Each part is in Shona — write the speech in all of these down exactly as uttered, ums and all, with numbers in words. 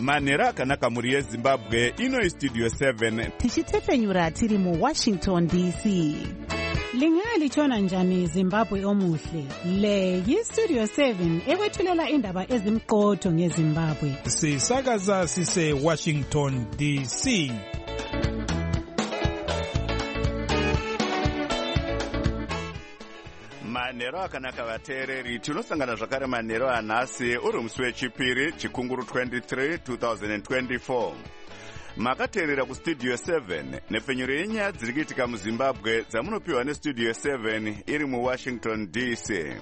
manhero akanaka mhuri yezimbabwe. Ino Studio seven tichitepfenyura tiri muWashington D C. Lingalitshona njani Zimbabwe omuhle? Le yiStudio seven ekwethulela indaba ezimqotho ngeZimbabwe. Sisakaza sise Washington D C. manhero akanaka vateereri, tinosangana zvakare manhero anhasi uri musi wechipiri chikunguru twenty-three twenty twenty-four. Makateerera kuStudio seven nepfenyuro yenyaya dziri kuitika muZimbabwe dzamunopiwa neStudio seven iri muWashington D C.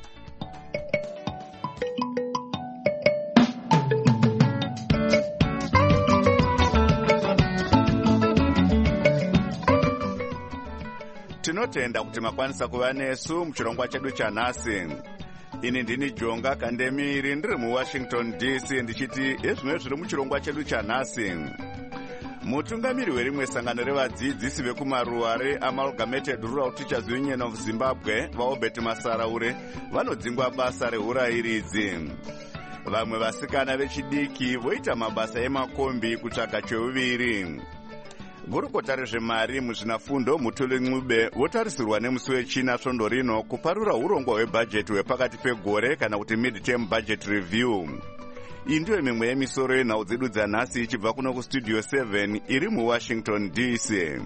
Tinotenda kuti makwanisa kuva nesu muchirongwa chedu chanhasi. Ini ndini Jonga Kandemiri ndiri muWashington D C ndichiti ezvimwe zviri muchirongwa chedu chanhasi. Mutungamiri werimwe sangano revadzidzisi vekumaruare Amalgamated Rural Teachers Union of Zimbabwe vaObert Masaraure vanodzingwa basa reurairidzi. Vamwe vasikana vechidiki voita mabasa emakombi kutsvaga cheuviri. Gurukota rezvemari muzvinafundo Mutuli Ncube votarisirwa nemusi wechina svondo rino kuparura urongwa hwebhajeti hwepakati pegore kana kuti mid-term budget review. Iyi ndiyo mimwe yemisoro yenhau dzedu dzanhasi ichibva kuno kuStudio seven iri muWashington D C.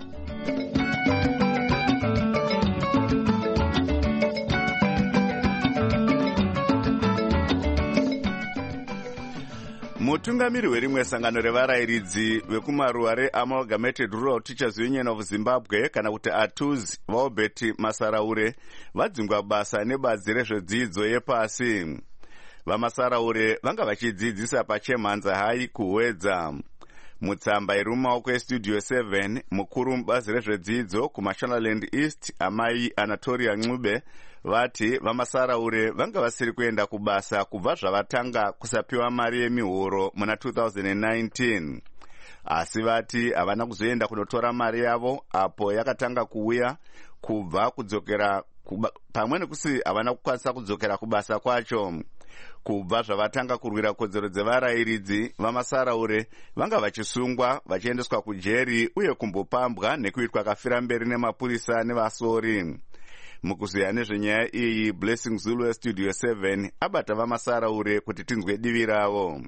Mutungamiri werimwe sangano revarairidzi vekumaruwa reAmalgamated Rural Teachers Union of Zimbabwe kana kuti A T U Z vaObert Masaraure vadzingwa basa nebazi rezvedzidzo yepasi. Vamasaraure vanga vachidzidzisa pachemhanza hai kuwedza. Mutsamba iri mumaoko eStudio seven mukuru mubazi rezvedzidzo kuMashonaland East amai Anatolia Ncube vati Vamasaraure vanga vasiri kuenda kubasa kubva zvavatanga kusapiwa mari yemihoro muna two thousand nineteen. Asi vati havana kuzoenda kunotora mari yavo apo yakatanga kuuya kubva kudzokera kuba, pamwe nekusi havana kukwanisa kudzokera kubasa kwacho. Kubva zvavatanga kurwira kodzero dzevarairidzi, Vamasaraure vanga vachisungwa vachiendeswa kujeri uye kumbopambwa nekuitwa kafira mberi nemapurisa nevasori. Mukuziya nezvenyaya iyi, Blessing Zulu weStudio seven abata Vamasaraure kuti tinzwe divi ravo.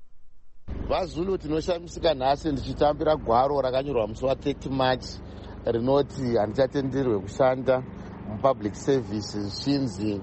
VaZulu tinoshamisika nhasi ndichitambira gwaro rakanyorwa musi wa thirty March rinoti handichatenderwe kushanda mupublic service zvichinzi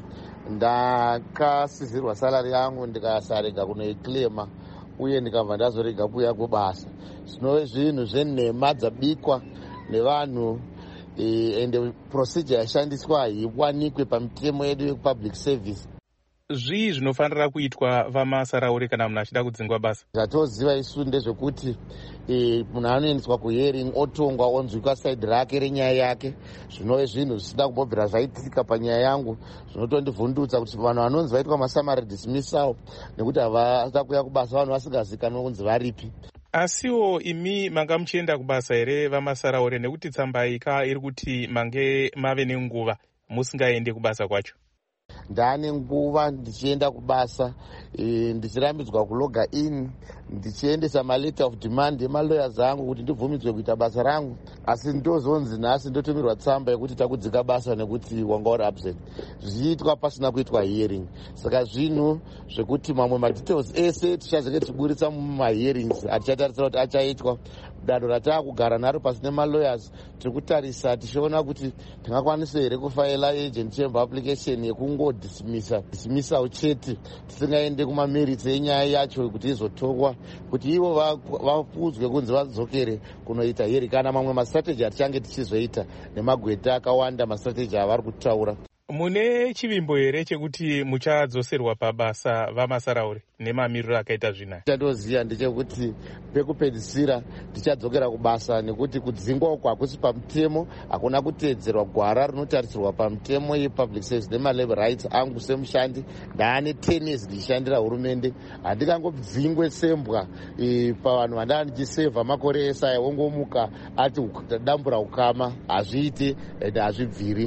ndakasizirwa salari yangu ndikasarega kunoiclaima uye ndikabva ndazorega kuuya kubasa. Zvinove zvinhu zvenhema dzabikwa nevanhu ende procedure yashandiswa haiwanikwe pamitemo yedu yepublic service. Zvii zvinofanira kuitwa Vamasaraure kana munhu achida kudzingwa basa? Zvatoziva isu ndezvekuti e, munhu anoendeswa kuhearing otongwa onzwikwa side rake renyaya yake. Zvinove zvinhu zvisina kumbobvira zvaitika panyaya yangu. Zvinotondivhundutsa kuti vanhu vanonzi vaitwa masummary dismissal nekuti havada kuuya kubasa vanhu vasingazikanwa kunzi varipi. Asiwo imi manga muchienda kubasa here Vamasaraure, nekuti tsamba ika iri kuti mange mave nenguva musingaende kubasa kwacho? Ndane nguva ndichienda kubasa, e, ndichirambidzwa kuloga in, ndichiendesa maletter of demand emalawyers angu kuti ndibvumidzwe kuita basa rangu, asi ndozonzi nhasi ndotumirwa tsamba yekuti takudzika basa nekuti wanga uri absent. Zviitwa pasina kuitwa hearing. Saka zvinhu zvekuti mamwe madetails ese tichazenge tichiburitsa mumahearings atichatarisira kuti achaitwa. Dado ratakugara naro pasina malawyers tiri kutarisa tichiona kuti tingakwanisa here kufaila agent chamber application yekungodismissa dismissal chete tisingaende kumamerits enyaya yacho kuti izotokwa kuti ivo vapudzwe kunzi vadzokere kunoita hearing kana mamwe mastrategy atichange tichizoita nemagweta akawanda mastrategy avari kutaura. Mune chivimbo here chekuti muchadzoserwa pabasa Vamasaraure nemamiriro akaita zvina? Chandooziva ndechekuti pekupedzisira tichadzokera kubasa nekuti kudzingwa uko hakusi pamutemo, hakuna kuteedzerwa gwara rinotarisirwa pamutemo yepublic service nemalabor rights angu semushandi. Ndaane ten years ndichishandira hurumende, handikangodzingwe sembwa e, pavanhu vandanga ndichisevha makore esaya wongomuka ati dambura ukama. Hazviite ende hazvibviri.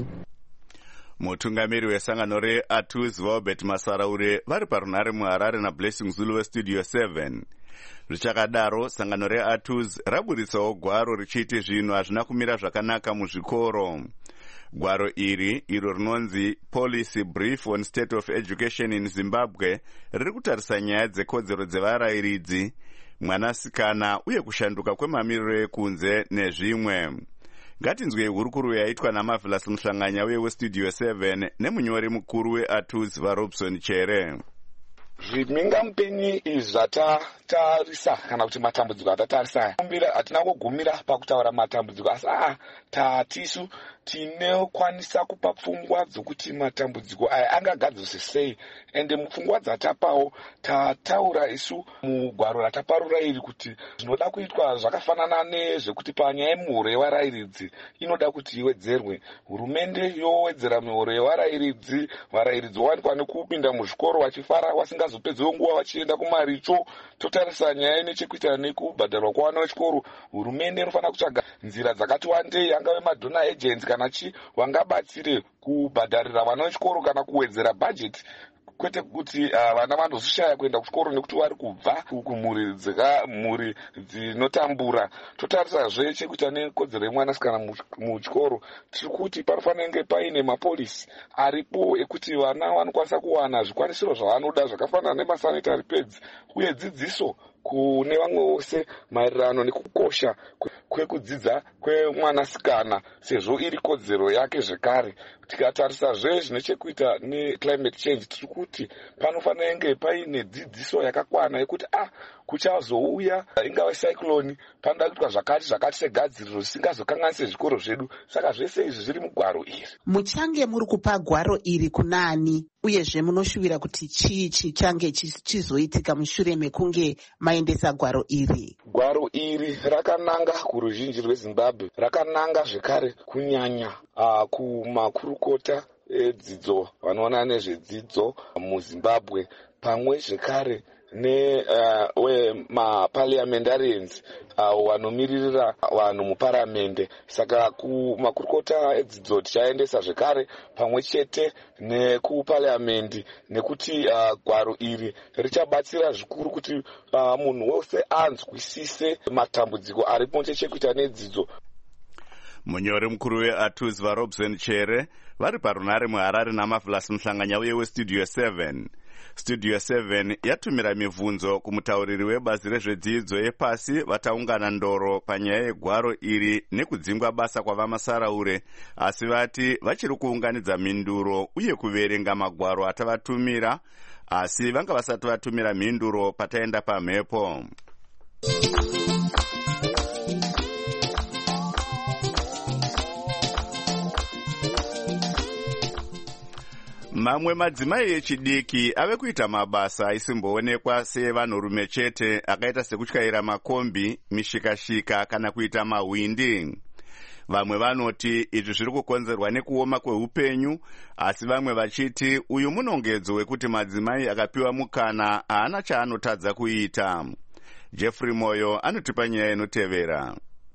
Mutungamiri wesangano reA T U Z vaObert Masaraure vari parunhare muHarare naBlessing Zulu weStudio seven. Zvichakadaro, sangano reATUZ raburitsawo gwaro richiti zvinhu hazvina kumira zvakanaka muzvikoro. Gwaro iri, iro rinonzi Policy Brief on State of Education in Zimbabwe, riri kutarisa nyaya dzekodzero dzevarayiridzi, mwanasikana uye kushanduka kwemamiriro ekunze nezvimwe. Ngatinzwei hurukuru yaitwa naMarvelous Muhlanganya weStudio seven nemunyori mukuru weATUZ vaRobson Chere. Zvimhingamupenyi izvi zvatatarisa kana kuti matambudziko atatarisa hatina kugumira pakutaura matambudziko asi a tatisu tinokwanisa kupa pfungwa dzokuti matambudziko aya angagadzirwa sei ende mupfungwa dzatapawo tataura isu mugwaro rataparura iri kuti zvinoda kuitwa zvakafanana nezvekuti panyaya yemuhoro yevarayiridzi inoda kuti iwedzerwe. Hurumende yowedzera mihoro yevarayiridzi, varayiridzi wanikwa nekupinda muzvikoro vachifara vasingazopedzewo nguva vachienda kumaricho. Totarisa nyaya nechekuita nekubhadharwa kwavana vechikoro, hurumende inofanira kutsvaga nzira dzakati wandei, angave madhona agents kana chi wangabatsire kubhadharira vana vechikoro kana kuwedzera bhajeti, kwete kuti uh, vana vandozoshaya kuenda kuchikoro nekuti vari kubva kumhuri mhuri dzinotambura. Totarisa zve chekuita nekodzero yemwanasikana muchikoro, tiri kuti panofanira kunge paine mapolisi aripo ekuti vana vanokwanisa kuwana zvikwanisiro zvavanoda zvakafanana nemasanitary pads uye dzidziso kune vamwe vose maererano nekukosha kwekudzidza kwemwanasikana sezvo iri kodzero yake zvekare. Tikatarisa zve zvine chekuita neclimate change, tiri kuti panofanira kunge paine dzidziso yakakwana yekuti ah kuchazouya ingava cyclone panoda kuitwa zvakati zvakati segadziriro zvisingazokanganise zvikoro zvedu. Saka zvese izvi zviri mugwaro iri. Muchange muri kupa gwaro iri kunani uyezve munoshuvira kuti chii chichange chizoitika mushure mekunge maendesa gwaro iri? Gwaro iri rakananga kuruzhinji rweZimbabwe, rakananga zvekare kunyanya uh, kumakurukota edzidzo vanoona nezvedzidzo muZimbabwe, pamwe zvekare ne uh, we maparliamentarians uh, vanomiririra vanhu muparamende. Saka kumakurukota edzidzo tichaendesa zvekare pamwe chete nekuparliamendi, nekuti uh, gwaro iri richabatsira zvikuru kuti uh, munhu wose anzwisise matambudziko aripo chekuita nedzidzo. Munyori mukuru weATUZ vaRobson Chere vari parunare muHarare naMarvelous Muhlanganya weStudio seven. Studio seven yatumira mibvunzo kumutauriri webazi rezvedzidzo yepasi vataungana ndoro panyaya yegwaro iri nekudzingwa basa kwavamasaraure, asi vati vachiri kuunganidza mhinduro uye kuverenga magwaro atavatumira, asi vanga vasati vatumira mhinduro pataenda pamhepo. Mamwe madzimai echidiki ave kuita mabasa aisimboonekwa sevanhurume chete, akaita sekutyaira makombi, mishikashika kana kuita mahwindi. Vamwe vanoti izvi zviri kukonzerwa nekuoma kweupenyu, asi vamwe vachiti uyu munongedzo wekuti madzimai akapiwa mukana haana chaanotadza kuita. Jeffrey Moyo anotipa nyaya inotevera.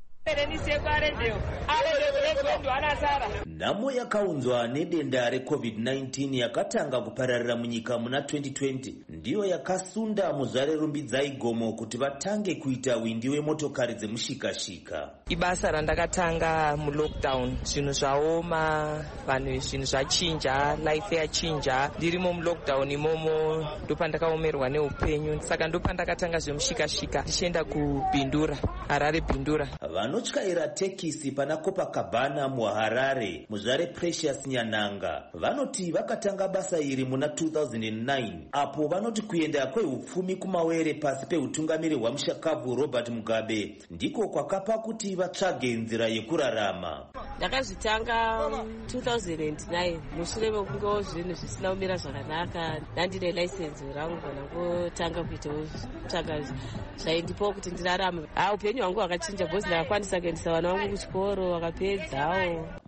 Nhamo yakaunzwa nedenda reCovid nineteen yakatanga kupararira munyika muna twenty twenty ndiyo yakasunda muzvarerumbidzai gomo kuti vatange kuita windi wemotokari dzemushikashika. Ibasa randakatanga mulockdown, zvinhu zvaoma, vanhu zvinhu zvachinja, life yachinja. Ndirimo mulockdown imomo ndopandakaomerwa neupenyu, saka ndopandakatanga zvemushikashika ndichienda kubhindura, Harare Bhindura. Vanotyaira tekisi pana Copacabana muHarare, muzvare Precious Nyananga, vanoti vakatanga basa iri muna two thousand nine, apo vanoti kuenda kwehupfumi kumawere pasi pehutungamiri hwamushakabvu Robert Mugabe ndiko kwakapa kuti vatsvage nzira yekurarama. Ndakazvitanga two thousand nine mushure mekunge zvinhu zvisina kumira zvakanaka, ndandine license rangu kana kutanga kuitawo tsvaga zvaindipawo kuti ndirarame. Ah, upenyu hwangu hwakachinja bhozi ndakakwanisa kuendesa vana vangu kuchikoro vakapedzawo.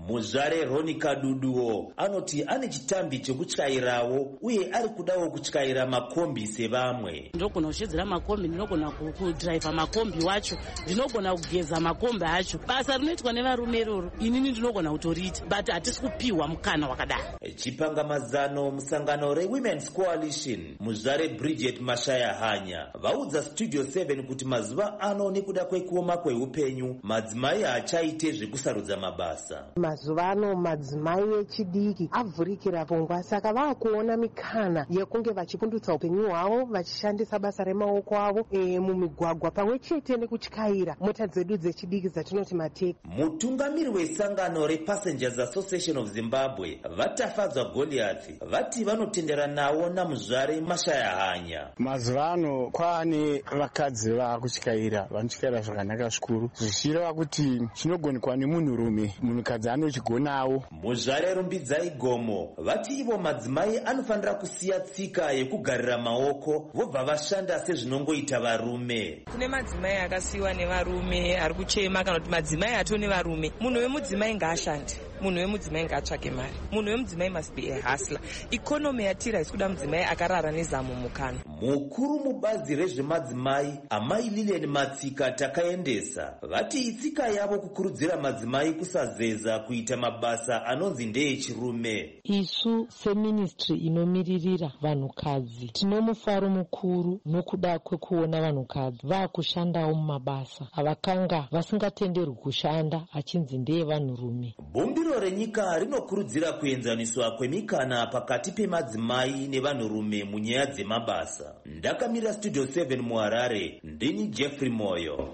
Muzvare Roni Kaduduwo anoti ane chitambi chekutyairawo uye ari kudawo kutyaira makombi sevamwe. Ndinogona kushidzira makombi, ndinogona kudhiraivha makombi wacho, ndinogona kugeza makombi acho. Basa rinoitwa nevarume iroro inini ndinogona kutoriita, but hatisi kupiwa mukana wakadaro. Chipangamazano musangano reWomen's Coalition Muzvare Bridget Mashaya Hanya vaudza Studio seven kuti mazuva ano nekuda kwekuoma kweupenyu madzimai haachaite zvekusarudza mabasa. Mazuva ano madzimai echidiki avhurikira pfungwa, saka vakuona mikana yekunge vachipundutsa upenyu hwavo vachishandisa basa remaoko avo e, mumigwagwa pamwe chete nekutyaira mota dzedu dzechidiki dzatinoti mateki. Mutungamiri wesangano rePassengers Association of Zimbabwe vatafadzwa Goliath vati vanotendera nawo naMuzvare Mashaya Hanya. Mazuva ano kwaane vakadzi vakutyaira vanotyaira zvakanaka zvikuru zvichireva kuti chinogonekwa nemunhurume munhukadzi anochigonawo. Muzvare Rumbidzai Gomo vati ivo madzimai anofanira kusiya tsika yekugarira maoko vobva vashanda sezvinongoita varume. Kune madzimai akasiyiwa nevarume ari kuchema kana kuti madzimai atone varume. Munhu wemudzimai ngaashande, munhu wemudzimai ngaatsvake mari, munhu wemudzimai must be a hustler. Ikonomi yatira isikuda mudzimai akarara nezamu mukana. Mukuru mubazi rezvemadzimai Amai Lilian Matsika takaendesa vati itsika yavo kukurudzira madzimai kusazeza kuita mabasa anonzi ndeechirume. Isu seministry inomiririra vanhukadzi tino mufaro mukuru nokuda kwekuona vanhukadzi vaakushandawo mumabasa avakanga vasingatenderwi kushanda achinzi ndeevanhurume. Bumbiro renyika rinokurudzira kuenzaniswa kwemikana pakati pemadzimai nevanhurume munyaya dzemabasa. Ndakamira Studio seven muHarare, ndini Jeffrey Moyo.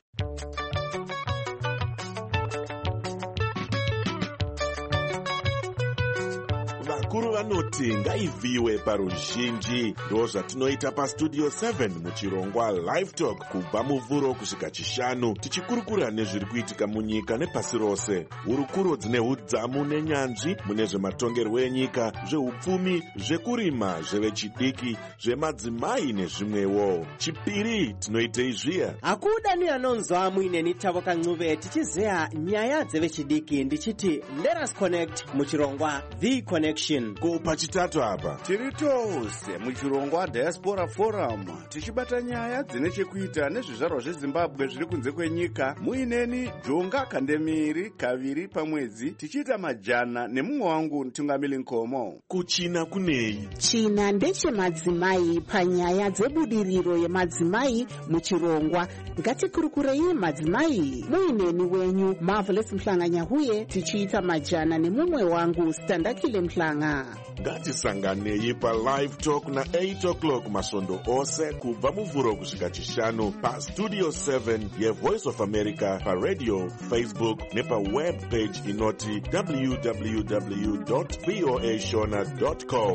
Vakuru vanoti ngaivhiwe paruzhinji. Ndo zvatinoita paStudio seven muchirongwa Live Talk kubva muvhuro kusvika chishanu tichikurukura nezviri kuitika munyika nepasi rose. Hurukuro dzine hudzamu nenyanzvi mune zvematongerwo enyika, zveupfumi, zvekurima, zvevechidiki, zvemadzimai nezvimwewo. Chipiri tinoitei zviya. Hakuda ni anonzwa muineni Tavo Kancuve tichizeya nyaya dzevechidiki ndichiti let us connect muchirongwa The Connection. Ko pachitatu apa tiri tose muchirongwa Diaspora Forum tichibata nyaya dzine chekuita nezvizvarwa zveZimbabwe zviri kunze kwenyika. Muineni Jonga Kandemiri kaviri pamwedzi tichiita majana nemumwe wangu Mtungamili Nkomo. Kuchina kunei? China ndechemadzimai panyaya dzebudiriro yemadzimai muchirongwa. Ngatikurukurei madzimai. Muineni wenyu Marvelous Mhlanganyahuye tichiita majana nemumwe wangu Standakile Mhlanga. Ngatisanganei paLive Talk na eight o'clock masvondo ose kubva muvhuro kusvika chishanu paStudio seven yeVoice of America, paradio, Facebook nepaweb page inoti w w w dot voa shona dot com.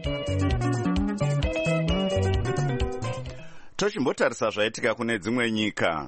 Tochimbotarisa zvaitika kune dzimwe nyika.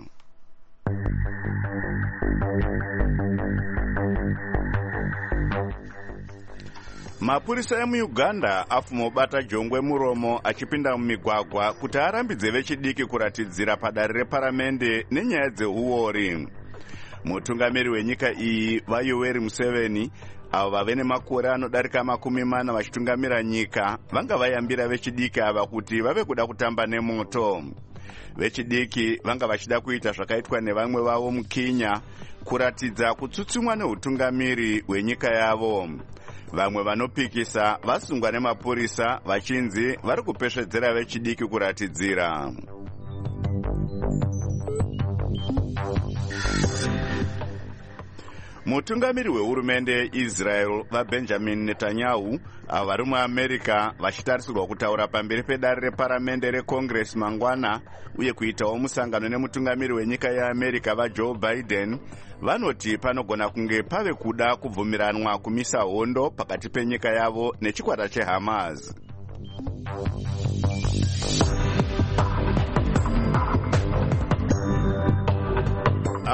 Mapurisa emuUganda afumobata jongwe muromo achipinda mumigwagwa kuti arambidze vechidiki kuratidzira padare reparamende nenyaya dzeuori. Mutungamiri wenyika iyi vaYoweri Museveni avo vave nemakore anodarika makumi mana vachitungamira nyika vanga vayambira vechidiki ava kuti vave kuda kutamba nemoto. Vechidiki vanga vachida kuita zvakaitwa nevamwe vavo muKenya, kuratidza kutsutsumwa neutungamiri hwenyika yavo. Vamwe vanopikisa vasungwa nemapurisa vachinzi vari kupesvedzera vechidiki kuratidzira. Mutungamiri wehurumende yeIsrael vaBenjamin Netanyahu avo vari muAmerica vachitarisirwa kutaura pamberi pedare reparamende reCongress mangwana uye kuitawo musangano nemutungamiri wenyika yeAmerica vaJoe Biden vanoti panogona kunge pave kuda kubvumiranwa kumisa hondo pakati penyika yavo nechikwata cheHamas.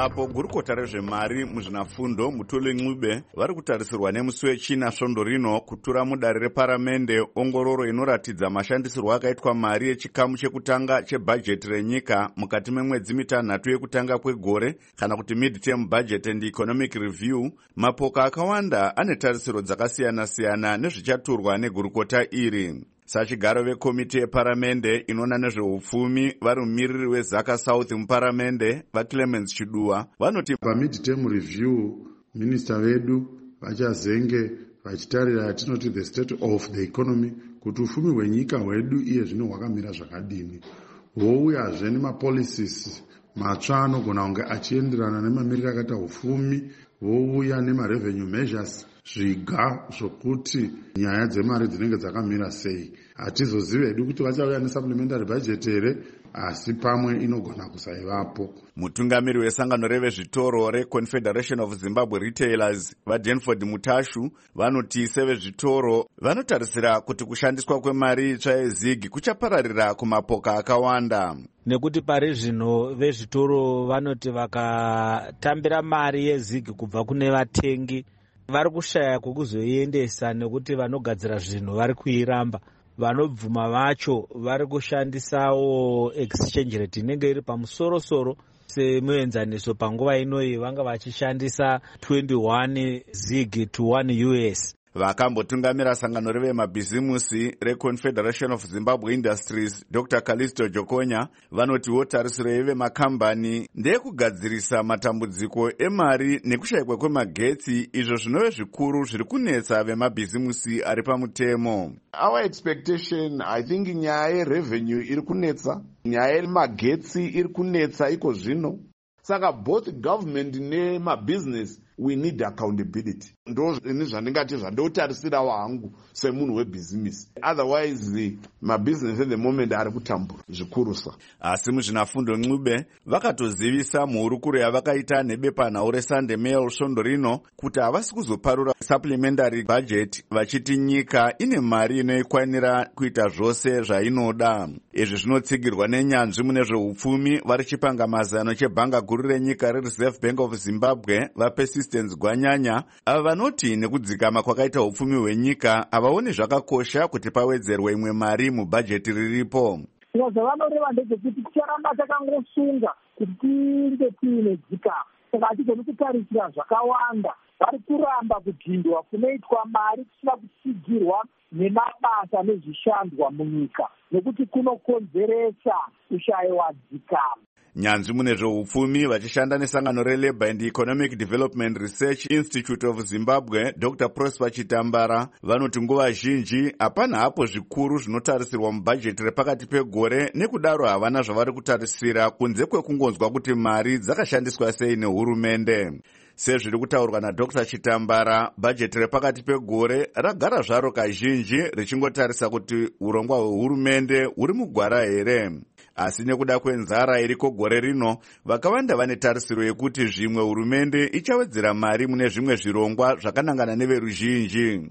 ipapo gurukota rezvemari muzvinafundo Mutuli Ncube vari kutarisirwa nemusi wechina svondo rino kutura mudare reparamende ongororo inoratidza mashandisirwo akaitwa mari yechikamu chekutanga chebhajeti renyika mukati memwedzi mitanhatu yekutanga kwegore kana kuti mid-term budget and economic review. Mapoka akawanda ane tarisiro dzakasiyana-siyana nezvichaturwa negurukota iri. Sachigaro vekomiti yeparamende inoona nezveupfumi vari mumiriri weZaka South muparamende vaClemens Chiduwa vanoti pamid-term review minista vedu vachazenge vachitarira yatinoti the state of the economy kuti ufumi hwenyika hwedu iye zvino hwakamira zvakadini, vouyazve nemapolicies matsva anogona kunge achienderana nemamiriro akaita ufumi, vouya nemarevenue measures zviga zvokuti nyaya dzemari dzinenge dzakamira sei. Hatizozivi hedu kuti vachauya nesupplementary budget here, asi pamwe inogona kusaivapo. Mutungamiri wesangano revezvitoro reConfederation of Zimbabwe Retailers vaDenford Mutashu vanoti sevezvitoro vanotarisira kuti kushandiswa kwemari itsva yezigi kuchapararira kumapoka akawanda. Nekuti pari zvino vezvitoro vanoti vakatambira mari yezigi kubva kune vatengi vari kushaya kwekuzoiendesa, nekuti vanogadzira zvinhu vari kuiramba. Vanobvuma vacho vari kushandisawo exchange rate inenge iri pamusoro-soro semuenzaniso. Panguva inoyi vanga vachishandisa twenty-one zig to one U S. Vakambotungamira sangano revemabhizimusi reConfederation of Zimbabwe Industries Doctor Callisto Jokonya vanotiwo tarisiro yevemakambani ndeyekugadzirisa matambudziko emari nekushayikwa kwemagetsi, izvo zvinove zvikuru zviri kunetsa vemabhizimusi ari pamutemo. Our expectation, I think, nyaya yerevenue iri kunetsa, nyaya yemagetsi iri kunetsa iko zvino. Saka both government nemabusiness we need accountability. Ndo ini zvandingati zvandotarisirawo hangu semunhu webusiness. Otherwise mabusiness at the moment ari kutambura zvikurusa. Asi muzvinafundo Ncube vakatozivisa muhurukuro yavakaita nebepanhau reSunday Mail svondo rino kuti havasi kuzoparura supplementary budget vachiti nyika ine mari inoikwanira kuita zvose zvainoda. Izvi zvinotsigirwa nenyanzvi mune zveupfumi vari chipanga mazano chebhanga guru renyika reReserve Bank of Zimbabwe vaPersistence Gwanyanya ava vanoti nekudzikama kwakaita upfumi hwenyika havaoni zvakakosha kuti pawedzerwe imwe mari mubhajeti riripo. Zvino zvavanoteva ndezvekuti ticharamba takangosunga kuti tinge tiine dzikama, saka hatigoni kutarisira zvakawanda. Vari kuramba kudhindwa kunoitwa mari kusina kusigirwa nemabasa nezvishandwa munyika, nekuti kunokonzeresa kushayiwa dzikama. Nyanzvi mune zveupfumi vachishanda nesangano reLabour and Economic Development Research Institute of Zimbabwe Doctor Prosper Chitambara vanoti nguva zhinji hapana hapo zvikuru zvinotarisirwa mubhajeti repakati pegore, nekudaro havana zvavari kutarisira kunze kwekungonzwa kuti mari dzakashandiswa sei nehurumende. Sezviri kutaurwa naDr Chitambara, bhajeti repakati pegore ragara zvaro kazhinji richingotarisa kuti urongwa hwehurumende huri mugwara here. Asi nekuda kwenzara iriko gore rino, vakawanda vane tarisiro yekuti zvimwe hurumende ichawedzera mari mune zvimwe zvirongwa zvakanangana neveruzhinji.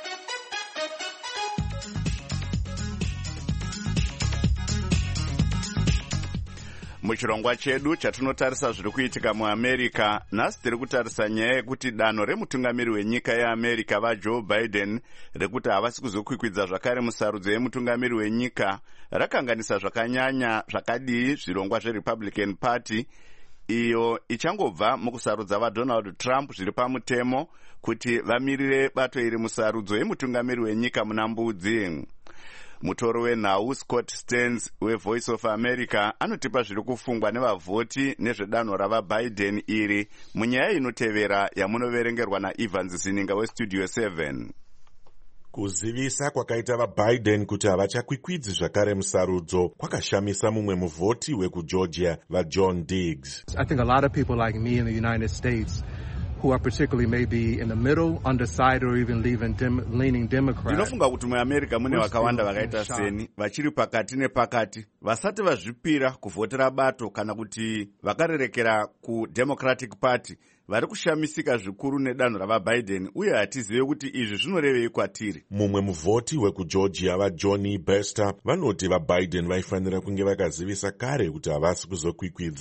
Muchirongwa chedu chatinotarisa zviri kuitika muAmerica, nhasi tiri kutarisa nyaya yekuti danho remutungamiri wenyika yeAmerica vaJoe Biden rekuti havasi kuzokwikwidza zvakare musarudzo yemutungamiri wenyika rakanganisa zvakanyanya zvakadii zvirongwa zveRepublican Party iyo ichangobva mukusarudza vaDonald Trump zviri pamutemo kuti vamirire bato iri musarudzo yemutungamiri wenyika muna mbudzi. Mutoro wenhau Scott Stearns weVoice of America anotipa zviri kufungwa nevavhoti nezvedanho ravaBiden iri munyaya inotevera yamunoverengerwa naEvans Zininga weStudio seven. Kuzivisa kwakaita vaBiden kuti havachakwikwidzi zvakare musarudzo kwakashamisa mumwe muvhoti wekuGeorgia vaJohn Diggs. I think a lot of people like me in the United States who are particularly maybe in the middle, undecided, or even leaving dem- leaning Democrat. Ndinofunga kuti muAmerica mune vakawanda vakaita seni vachiri pakati nepakati vasati vazvipira kuvhotera bato kana kuti vakarerekera kuDemocratic Party vari kushamisika zvikuru nedanho ravaBiden uye hatizive kuti izvi zvinorevei kwatiri. Mumwe muvhoti wekuGeorgia vaJohnny Bester vanoti vaBiden vaifanira kunge vakazivisa kare kuti havasi kuzokwikwidza.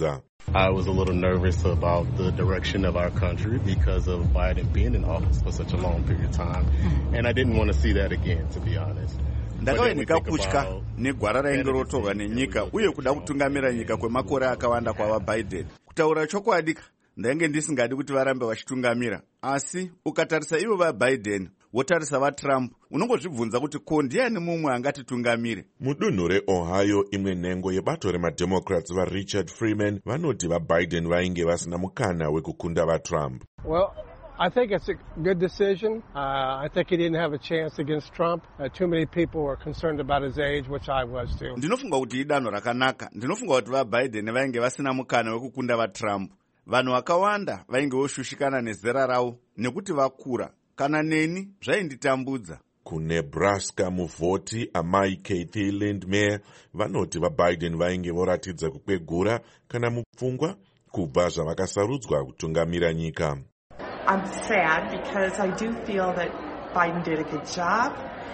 I was a little nervous about the direction of our country because of Biden being in office for such a long period of time. And I didn't want to see that again, to be honest. Ndakauya ndikakutya negwara rainge rotorwa nenyika uye kuda kutungamira nyika kwemakore akawanda kwava Biden. Kutaura chokwadi, ndainge ndisingadi kuti varambe vachitungamira. Asi ukatarisa ivo vaBiden wotarisa vaTrump, unongozvibvunza kuti ko ndiani mumwe angatitungamire. Mudunhu reOhio, imwe nhengo yebato remademocrats vaRichard Freeman vanoti vaBiden vainge vasina mukana wekukunda vaTrump. Well, I think it's a good decision. Uh, I think he didn't have a chance against Trump. Uh, too many people were concerned about his age, which I was too. Ndinofunga kuti idanho rakanaka. Ndinofunga kuti vaBiden vainge vasina mukana wekukunda vaTrump. Vanhu vakawanda vainge voshushikana nezera ravo nekuti vakura. Kana neni zvainditambudza. KuNebraska, muvhoti amai Kathy Lindmer vanoti vaBiden vainge voratidza kukwegura kana mupfungwa kubva zvavakasarudzwa kutungamira nyika. I'm sad because I do feel that Biden did a good job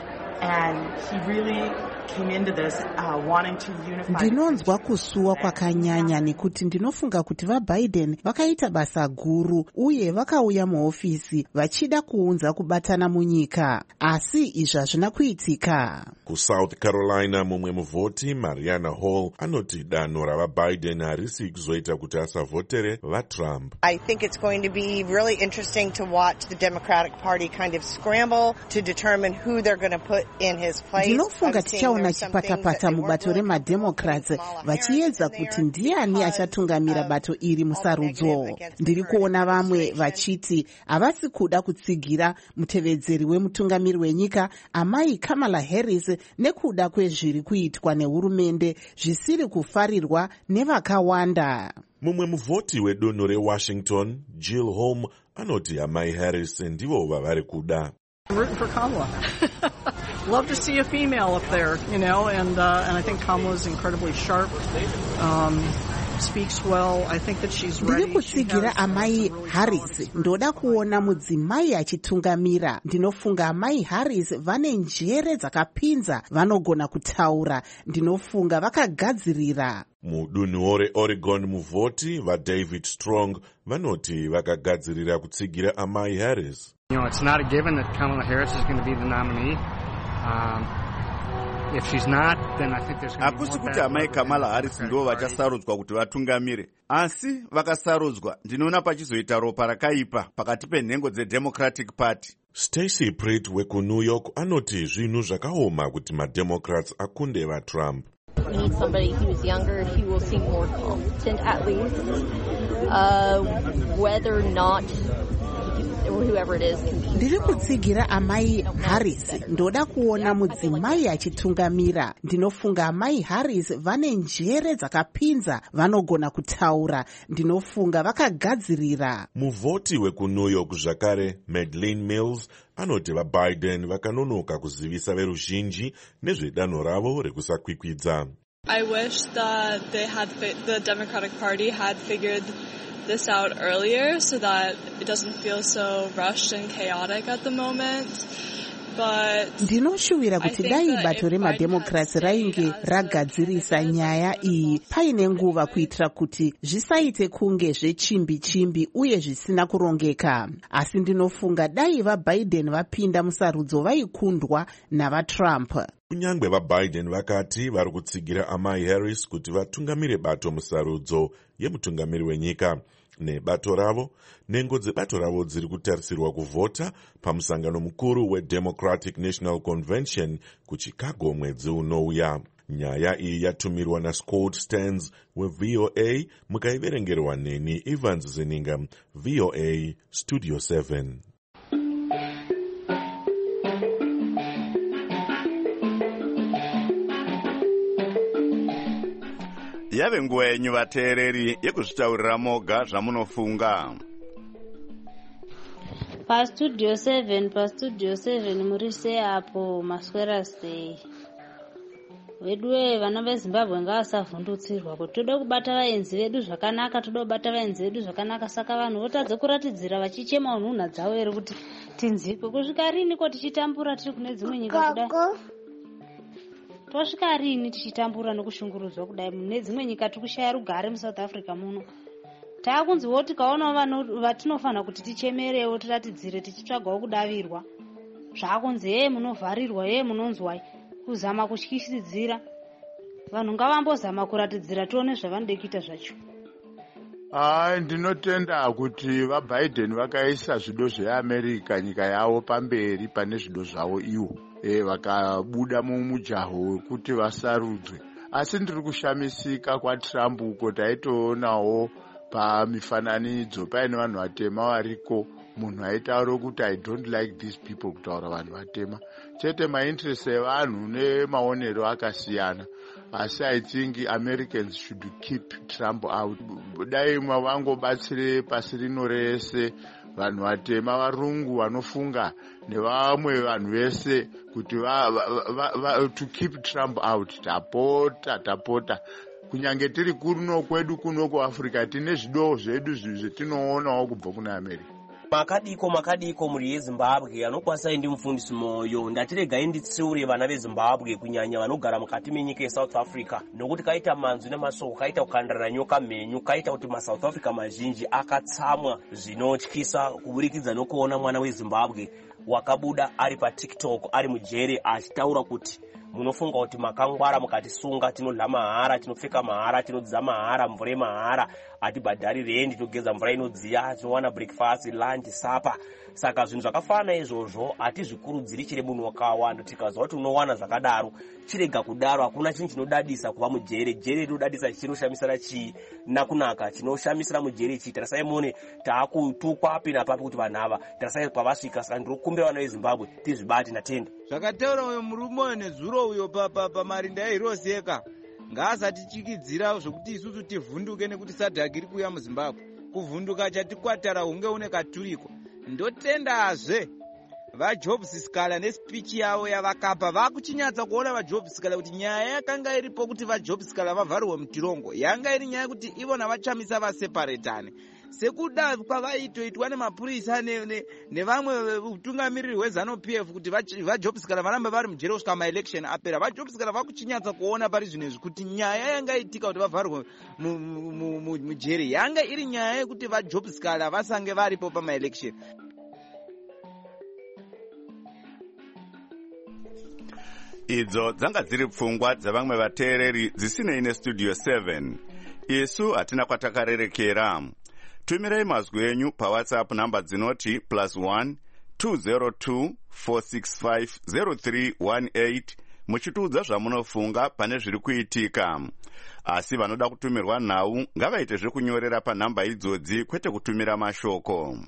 and he really came into this uh, wanting to unify. Ndinonzwa kusuwa kwakanyanya nekuti ndinofunga kuti vaBiden vakaita basa guru uye vakauya muofisi vachida kuunza kubatana munyika, asi izvi hazvina kuitika. KuSouth Carolina, mumwe muvhoti Mariana Hall anoti danho ravaBiden harisi kuzoita kuti asavhotere vaTrump. I think it's going to be really interesting to watch the Democratic Party kind of scramble to determine who they're going to put in his place. Ndinofunga tichaona chipatapata mubato remademocrats vachiedza kuti ndiani achatungamira bato iri musarudzo. Ndiri kuona vamwe vachiti havasi kuda kutsigira mutevedzeri wemutungamiri wenyika amai Kamala Harris nekuda kwezviri kuitwa nehurumende zvisiri kufarirwa nevakawanda. Mumwe muvhoti wedunhu reWashington, Jill Holm, anoti amai Harris ndivo vavari kuda. I'm rooting for Kamala. Love to see a female up there, you know, and uh, and I think Kamala's incredibly sharp. Um, speaks well. I think that she's ready. Ndiri kutsigira amai Harris. Ndoda kuona mudzimai achitungamira. Ndinofunga amai Harris vane njere dzakapinza, vanogona kutaura. Ndinofunga vakagadzirira. Mudunhu reOregon, muvhoti vaDavid Strong vanoti vakagadzirira kutsigira amai Harris. You know, it's not a given that Kamala Harris is going to be the nominee. Um, if she's not, then I think there's going to be Hakusi kuti amai Kamala Harris ndo vachasarudzwa kuti vatungamire. Asi vakasarudzwa, ndinoona pachizoita ropa rakaipa pakati penhengo dzeDemocratic Party. Stacey Pritt wekuNew York anoti zvinhu zvakaoma kuti maDemocrats akunde vaTrump. We need somebody who's younger, who will seem more competent at least. Uh, whether or not whoever it is can be. Ndiri kutsigira amai Harris. Ndoda kuona mudzimai achitungamira. Ndinofunga amai Harris vane njere dzakapinza, vanogona kutaura. Ndinofunga vakagadzirira. Muvhoti wekuNew York zvakare, Madeleine Mills, anoti vaBiden vakanonoka kuzivisa veruzhinji nezvedanho ravo rekusakwikwidza. I wish that they had the Democratic Party had figured this out earlier so that it doesn't feel so rushed and chaotic at the moment. But ndinoshuvira kuti dai bato remademocrats rainge ragadzirisa nyaya iyi paine nguva kuitira kuti zvisaite kunge zvechimbi chimbi uye zvisina kurongeka. Asi ndinofunga dai vaBiden vapinda musarudzo vaikundwa navaTrump. Kunyangwe vaBiden vakati vari kutsigira amai Harris kuti vatungamire bato musarudzo yemutungamiri wenyika. Nebato ravo, nhengo dzebato ravo dziri kutarisirwa kuvhota pamusangano mukuru weDemocratic National Convention kuChicago mwedzi unouya. Nyaya iyi yatumirwa naScott Stearns weVOA, mukaiverengerwa neni Evans Zeninga, VOA Studio seven. Yave nguva yenyu vateereri yekuzvitaurira moga zvamunofunga. PaStudio seven, PaStudio seven muri sei apo maswera sei? Veduwe vana veZimbabwe ngavasavhundutsirwa kuti toda kubata vaenzi vedu zvakanaka, toda kubata vaenzi vedu zvakanaka, saka vanhu votadza kuratidzira vachichema nhunha dzavo ere kuti tinzikwe. Kusvika rini ko tichitambura tiri kune dzimwe nyika kudai? Tosvika rini tichitambura nokushungurudzwa kudai mune dzimwe nyika tiri kushaya rugare muSouth Africa muno? taakunziwo tikaonawo vatinofanira kuti tichemerewo tiratidzire tichitsvagawo kudavirwa. Zvaakunzi ye munovharirwa ye munonzwai kuzama kutyisidzira. Vanhu ngavambozama kuratidzira tione zvavanode kuita zvacho. Ah, ndinotenda kuti vaBiden vakaisa zvido zveAmerica nyika yavo pamberi pane zvido zvavo ivo. E, vakabuda mumujaho wekuti vasarudzwe. Asi ndiri kushamisika kwaTrump uko taitoonawo pamifananidzo paine vanhu vatema variko, munhu aitaura kuti I don't like these people, kutaura vanhu vatema. Chete mainterest evanhu nemaonero akasiyana. Asi I think Americans should keep Trump out. Dai vangobatsire pasi rino rese vanhu vatema varungu vanofunga nevamwe vanhu vese kuti va, va, va, to keep Trump out. Tapota tapota kunyange tiri kuno kwedu kuno kuAfrica tine zvidoo zvedu zvetinoonawo kubva kuna America. Makadiko makadiko muri yeZimbabwe anokwanisa ndi mufundisi moyo ndatiregai nditsiure vana veZimbabwe kunyanya vanogara mukati menyika yeSouth Africa nokuti kaita manzwi nemasoko kaita kukandara nyoka menyu kaita kuti maSouth Africa mazhinji akatsamwa zvinotyisa kuburikidza nokuona mwana weZimbabwe wakabuda ari paTikTok ari mujere achitaura kuti munofunga kuti makangwara mukatisunga tinodla mahara tinopfeka mahara tinodza mahara mvura mahara atibhadhari rendi togeza mvura inodziya tinowana breakfast lunch supper. Saka zvinhu zvakafanana izvozvo atizvikurudziri chire munhu wakawanda tikazwa kuti unowana zvakadaro chirega kudaro. Hakuna chinhu chinodadisa kuva mujere. Jere rinodadisa chinoshamisa chii nakunaka chinoshamisira mujere chii. Tarasai muone taakutukwa api napapi kuti vanhu ava tarasai pavasvika. Saka ndinokumbira vana veZimbabwe tizvibate ndatenda. Zvakataura uyo murume uyo nezuro uyo pamarinda eHiroseka ngaasatichikidzira zvokuti isusu tivhunduke nekuti sadhaki iri kuuya muZimbabwe. Kuvhunduka chatikwatara hunge une katuriko. Ndotendazve vaJobs Skala nespeech yavo yavakapa vakuchinyatsa kuona vaJobs Skala kuti nyaya yakanga iripo kuti vaJobs Skala vavharirwe mutirongo yanga iri nyaya kuti ivona vachamisa vaseparatane sekuda kwavaitoitwa nemapurisa nevamwe utungamiriri hweZanu-P F kuti vaJobs Skala varambe vari mujere kusvika maelection apera. VaJobs Skala vakuchinyatsa kuona pari zvinezvi kuti nyaya yanga itika kuti vavharirwe mujere yanga iri nyaya yekuti vaJobs Skala vasange varipo pamaelection. Idzo dzanga dziri pfungwa dzavamwe vateereri dzisinei nestudio seven. Isu hatina kwatakarerekera. Tumirai mazwi enyu paWhatsApp namba dzinoti plus one two zero two four six five zero three one eight muchitiudza zvamunofunga pane zviri kuitika. Asi vanoda kutumirwa nhau ngavaite zvekunyorera panhamba idzodzi kwete kutumira mashoko.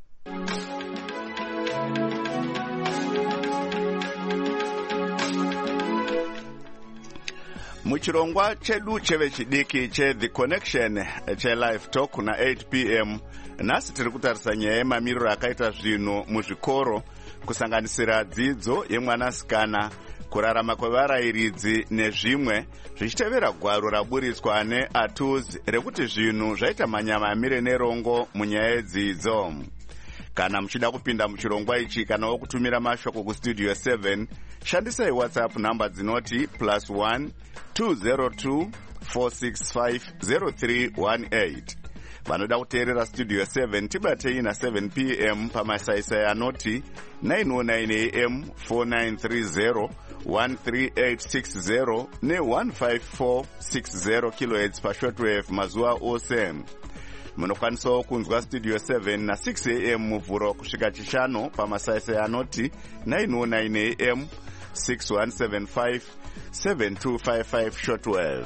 Muchirongwa chedu chevechidiki che The Connection che Live Talk na eight p m nhasi tiri kutarisa nyaya yemamiriro akaita zvinhu muzvikoro kusanganisira dzidzo yemwanasikana, kurarama kwevarayiridzi nezvimwe zvichitevera gwaro raburitswa neATUZ rekuti zvinhu zvaita manyamamire nerongo munyaya yedzidzo. Kana muchida kupinda muchirongwa ichi kana kutumira mashoko kustudio seven shandisai WhatsApp namba dzinoti plus one two zero two four six five zero three one eight. Vanoda kuteerera studio seven tibatei na seven p m pamasaisai anoti nine oh nine a m four nine three zero one three eight six zero ne one five four six zero kilohertz pashortwave mazuva ose. Munokwanisawo kunzwa studio seven na six a m muvhuro kusvika chishanu pamasaisai anoti nine oh nine a m six one seven five seven two five five shortwave.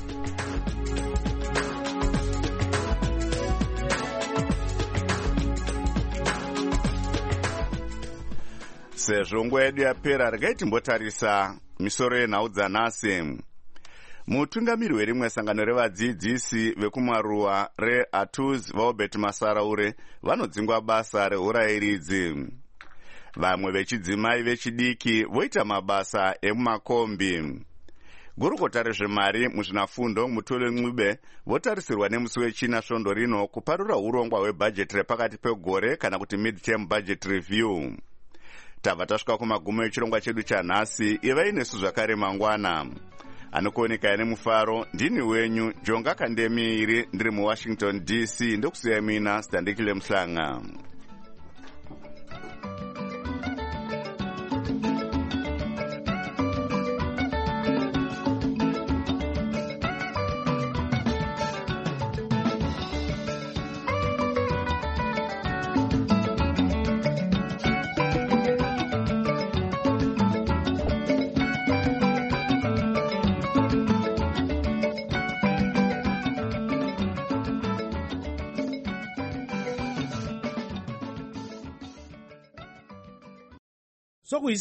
Sezvo nguva yedu yapera regai timbotarisa misoro yenhau dzanhasi. Mutungamiri werimwe sangano revadzidzisi vekumaruwa reATUZ vaObert Masaraure vanodzingwa basa reurayiridzi. Vamwe vechidzimai vechidiki voita mabasa emumakombi. Gurukota rezvemari muzvinafundo Mutole Ncube votarisirwa nemusi wechina svondo rino kuparura urongwa hwebhajeti repakati pegore kana kuti mid-term budget review. Tabva tasvika kumagumo echirongwa chedu chanhasi. Ivai nesu zvakare mangwana. anokuoneka nemufaro. Ndini wenyu Jonga Kandemiiri ndiri muWashington D C. Ndokusiya mina Standikile Mhlanga. So